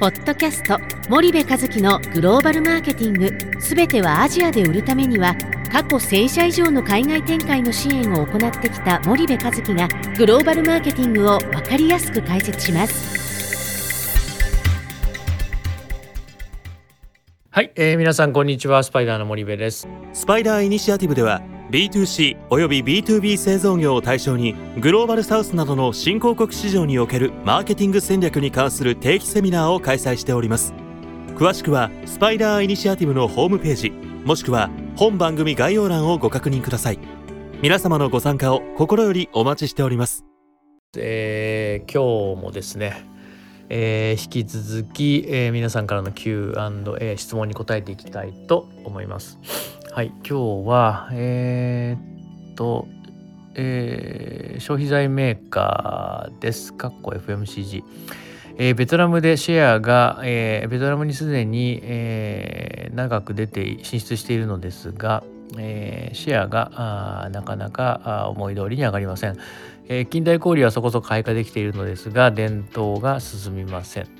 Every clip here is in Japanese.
ポッドキャスト森部一樹のグローバルマーケティング、すべてはアジアで売るためには、過去1000社以上の海外展開の支援を行ってきた森部一樹がグローバルマーケティングを分かりやすく解説します。 はい、皆さんこんにちは。スパイダーの森部です。 スパイダーイニシアティブでは B2C および B2B 製造業を対象にグローバルサウスなどの新興国市場におけるマーケティング戦略に関する定期セミナーを開催しております。詳しくはスパイダーイニシアティブのホームページもしくは本番組概要欄をご確認ください。皆様のご参加を心よりお待ちしております。 今日もですね、引き続き、皆さんからの Q&A 質問に答えていきたいと思います。はい、今日は消費財メーカーです。FMCG、ベトナムでシェアが、ベトナムにすでに、長く進出しているのですが、シェアがなかなか思い通りに上がりません。近代小売はそこそこ開花できているのですが、伝統小売が進みません。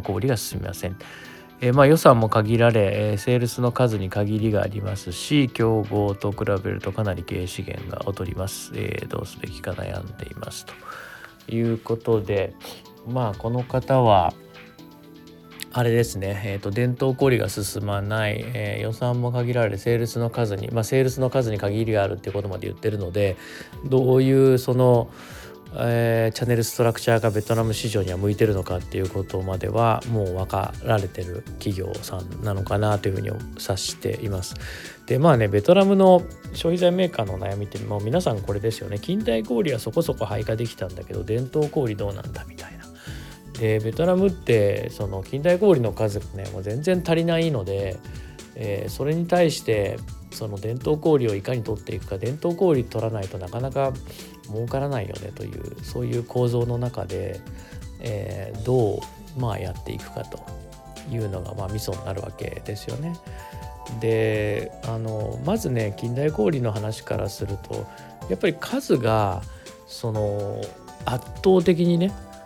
予算も限られ、セールスの数に限りがありますし、競合と比べるとかなり経営資源が劣ります。どうすべきか悩んでいますということで、この方はあれですね、伝統小売が進まない、予算も限られセールスの数に限りがあるっていうことまで言ってるので、どういうそのチャンネルストラクチャーがベトナム市場には向いてるのかっていうことまではもう分かられてる企業さんなのかなというふうに察しています。でベトナムの消費財メーカーの悩みってもう皆さんこれですよね。近代小売はそこそこ配下できたんだけど伝統小売どうなんだみたいな。でベトナムってその近代小売の数がねもう全然足りないので、それに対してその伝統小売をいかに取っていくか、伝統小売取らないとなかなか儲からないよねというそういう構造の中で、どうやっていくかというのがミソになるわけですよね。でまずね近代小売の話からするとやっぱり数がその圧倒的に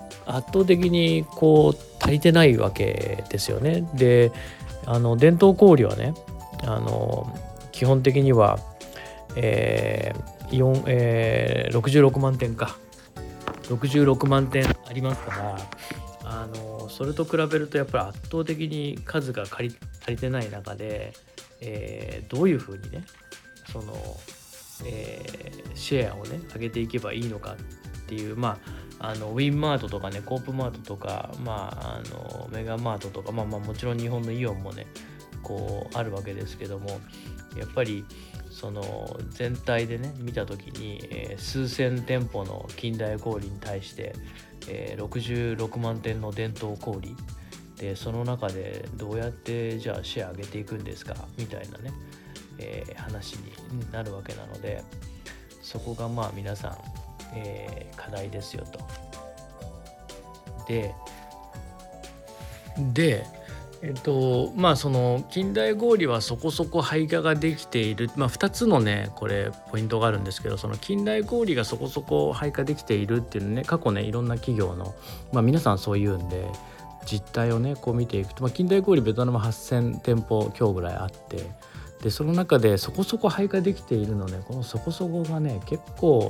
こう足りてないわけですよね。で伝統小売はね基本的には、66万点か66万点ありますから、それと比べるとやっぱり圧倒的に数が足りてない中で、どういうふうにねその、シェアをね上げていけばいいのかっていうウィンマートとかねコープマートとか、メガマートとか、もちろん日本のイオンもねこうあるわけですけども、やっぱりその全体でね見た時に、数千店舗の近代小売に対して、66万店の伝統小売で、その中でどうやってじゃあシェア上げていくんですかみたいなね、話になるわけなので、そこが皆さん、課題ですよと。でその近代小売はそこそこ配下ができている、2つのねこれポイントがあるんですけど、その近代小売がそこそこ配下できているっていうのね、過去ねいろんな企業の、皆さんそう言うんで実態をねこう見ていくと、近代小売ベトナム8000店舗強ぐらいあって、でその中でそこそこ配下できているのね、このそこそこがね結構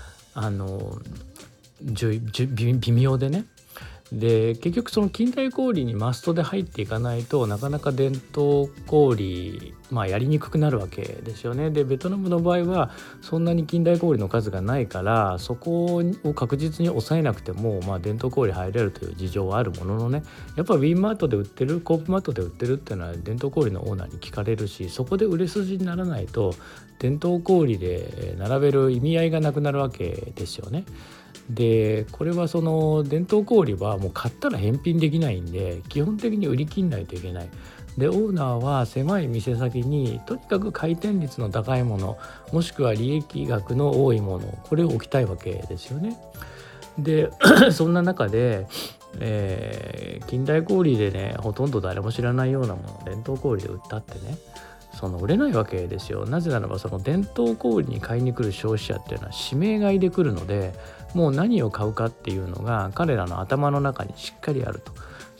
微妙でね、で結局その近代小売にマストで入っていかないとなかなか伝統小売やりにくくなるわけですよね。でベトナムの場合はそんなに近代小売の数がないから、そこを確実に抑えなくても伝統小売入れるという事情はあるもののね、やっぱウィンマートで売ってるコープマートで売ってるっていうのは伝統小売のオーナーに聞かれるし、そこで売れ筋にならないと伝統小売で並べる意味合いがなくなるわけですよね。でこれはその伝統小売はもう買ったら返品できないんで、基本的に売り切んないといけない。でオーナーは狭い店先にとにかく回転率の高いもの、もしくは利益額の多いもの、これを置きたいわけですよね。でそんな中で、近代小売でねほとんど誰も知らないようなものを伝統小売で売ったってねその売れないわけですよ。なぜならばその伝統小売に買いに来る消費者っていうのは指名買いで来るので、もう何を買うかっていうのが彼らの頭の中にしっかりあると。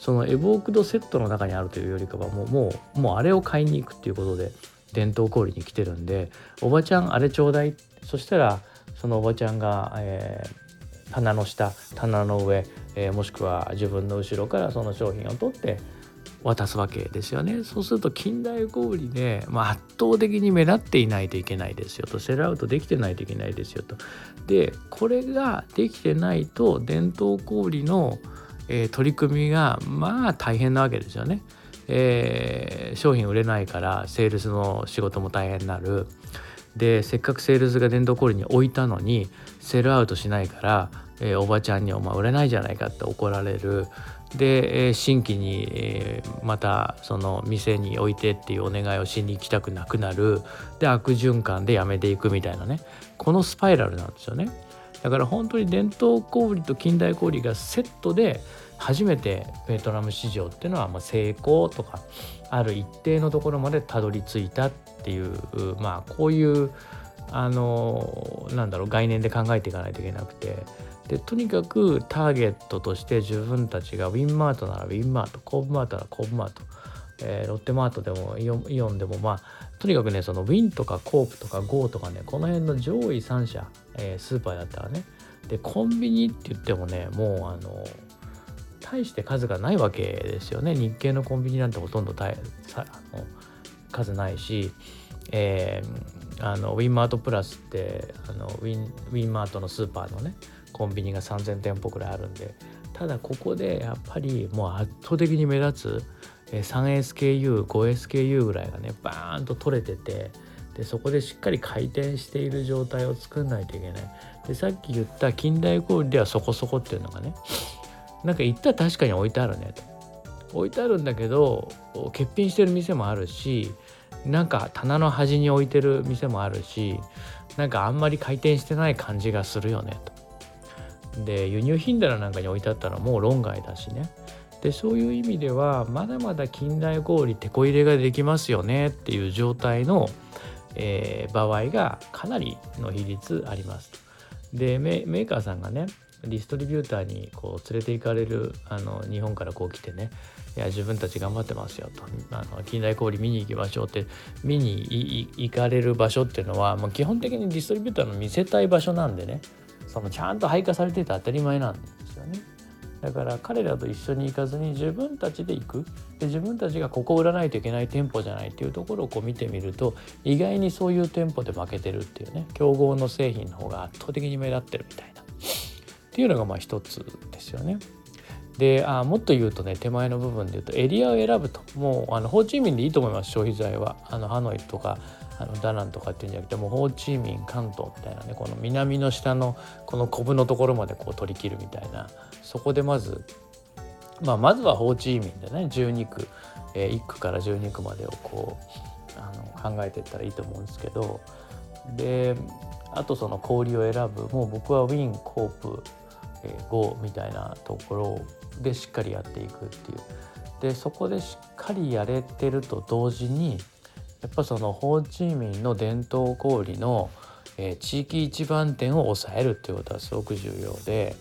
そのエボークドセットの中にあるというよりかはもうあれを買いに行くっていうことで伝統小売に来てるんで、おばちゃんあれちょうだい、そしたらそのおばちゃんが、棚の下、棚の上、もしくは自分の後ろからその商品を取って渡すわけですよね。そうすると近代小売で、圧倒的に目立っていないといけないですよと、セルアウトできてないといけないですよと。でこれができてないと伝統小売の、取り組みが大変なわけですよね。商品売れないからセールスの仕事も大変になる。でせっかくセールスが伝統小売に置いたのにセルアウトしないから、おばちゃんにお前売れないじゃないかって怒られる。で新規に、またその店に置いてっていうお願いをしに行きたくなくなる。で悪循環でやめていくみたいなね、このスパイラルなんですよね。だから本当に伝統小売と近代小売がセットで初めてベトナム市場っていうのは成功とかある一定のところまでたどり着いたっていう、こういう概念で考えていかないといけなくて、でとにかくターゲットとして自分たちがウィンマートならウィンマート、コープマートならコープマート、ロッテマートでもイオンでもとにかくね、そのウィンとかコープとかゴーとかね、この辺の上位3社、スーパーだったらね、でコンビニって言ってもね、もう大して数がないわけですよね。日系のコンビニなんてほとんど数ないし、ウィンマートプラスってウィンマートのスーパーのねコンビニが3000店舗くらいあるんで、ただここでやっぱりもう圧倒的に目立つ 3SKU、5SKU ぐらいがねバーンと取れてて、でそこでしっかり回転している状態を作んないといけない。でさっき言った近代小売ではそこそこっていうのがね、なんか言ったら確かに置いてあるねと、置いてあるんだけど欠品してる店もあるし、なんか棚の端に置いてる店もあるし、なんかあんまり回転してない感じがするよねと。で輸入品棚なんかに置いてあったらもう論外だしね。でそういう意味ではまだまだ近代小売テこ入れができますよねっていう状態の、場合がかなりの比率ありますと。でメーカーさんがねディストリビューターにこう連れて行かれる日本からこう来てね、いや自分たち頑張ってますよと、近代小売見に行きましょうって見に行かれる場所っていうのはもう基本的にディストリビューターの見せたい場所なんでね、そのちゃんと配下されてて当たり前なんですよね。だから彼らと一緒に行かずに自分たちで行く。で自分たちがここ売らないといけない店舗じゃないっていうところをこう見てみると、意外にそういう店舗で負けてるっていうね、競合の製品の方が圧倒的に目立ってるみたいなっていうのが一つですよね。でもっと言うとね、手前の部分で言うとエリアを選ぶと、もうホーチミンでいいと思います。消費財はハノイとかダナンとかっていうんじゃなくて、もうホーチミン、関東みたいなね、この南の下のこのコブのところまでこう取り切るみたいな、そこでまずはホーチミンでね12区、1区から12区までをこう考えていったらいいと思うんですけど、であとその小売りを選ぶ、もう僕はウィン、コープ、ゴーみたいなところでしっかりやっていくっていう。でそこでしっかりやれてると同時に、やっぱそのホーチミンの伝統小売の、地域一番店を抑えるっていうことはすごく重要で、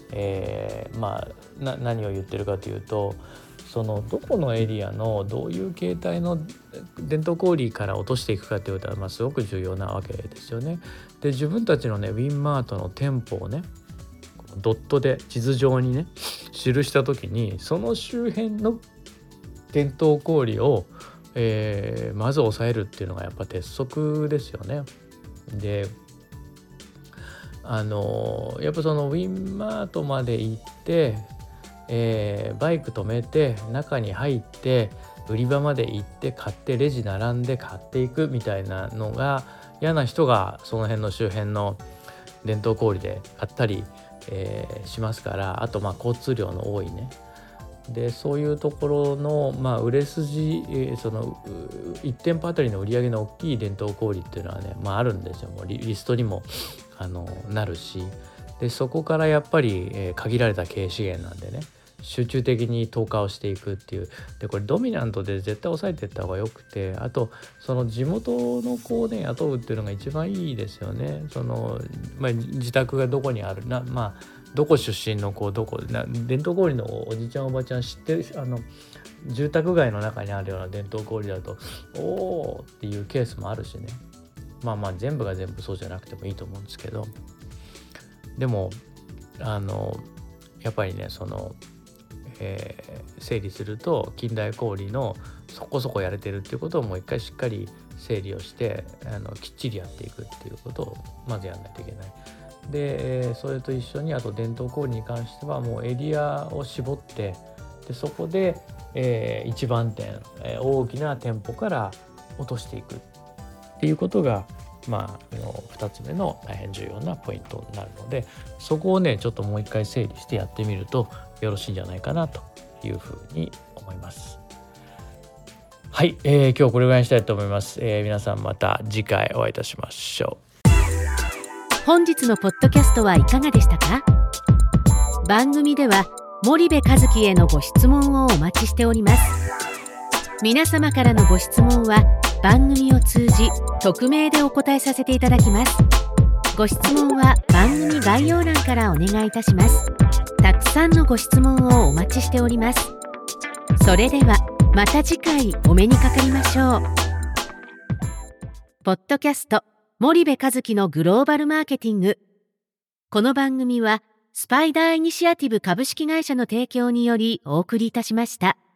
何を言ってるかというと、そのどこのエリアのどういう形態の伝統小売から落としていくかということはすごく重要なわけですよね。で自分たちのねウィンマートの店舗をねドットで地図上にね記した時に、その周辺の伝統小売を、まず抑えるっていうのがやっぱ鉄則ですよね。でやっぱそのウィンマートまで行って、バイク止めて中に入って売り場まで行って買ってレジ並んで買っていくみたいなのが嫌な人がその辺の周辺の伝統小売で買ったり、しますから、あと交通量の多いね、でそういうところの、売れ筋、その1店舗あたりの売り上げの大きい伝統小売っていうのはね、あるんですよ。もうリストにもなるし、でそこからやっぱり、限られた経営資源なんでね、集中的に投下をしていくっていう。でこれドミナントで絶対抑えていった方がよくて、あとその地元の子をね雇うっていうのが一番いいですよね。その、自宅がどこにあるな、 どこ出身の子、伝統小売のおじちゃんおばちゃん知ってる、住宅街の中にあるような伝統小売だとおーっていうケースもあるしね。まあ全部が全部そうじゃなくてもいいと思うんですけど、でもやっぱりね整理すると近代小売のそこそこやれてるっていうことをもう一回しっかり整理をしてきっちりやっていくっていうことをまずやらないといけない。で、それと一緒にあと伝統小売に関してはもうエリアを絞って、でそこで、一番店、大きな店舗から落としていくっていうことが2つ目の大変重要なポイントになるので、そこをねちょっともう一回整理してやってみるとよろしいんじゃないかなというふうに思います。はい、今日これぐらいにしたいと思います。皆さんまた次回お会いいたしましょう。 本日のポッドキャストはいかがでしたか？番組では森部一樹へのご質問をお待ちしております。皆様からのご質問は番組を通じ匿名でお答えさせていただきます。ご質問は番組概要欄からお願いいたします。たくさんのご質問をお待ちしております。それではまた次回お目にかかりましょう。ポッドキャスト森部一樹のグローバルマーケティング。この番組はスパイダーイニシアティブ株式会社の提供によりお送りいたしました。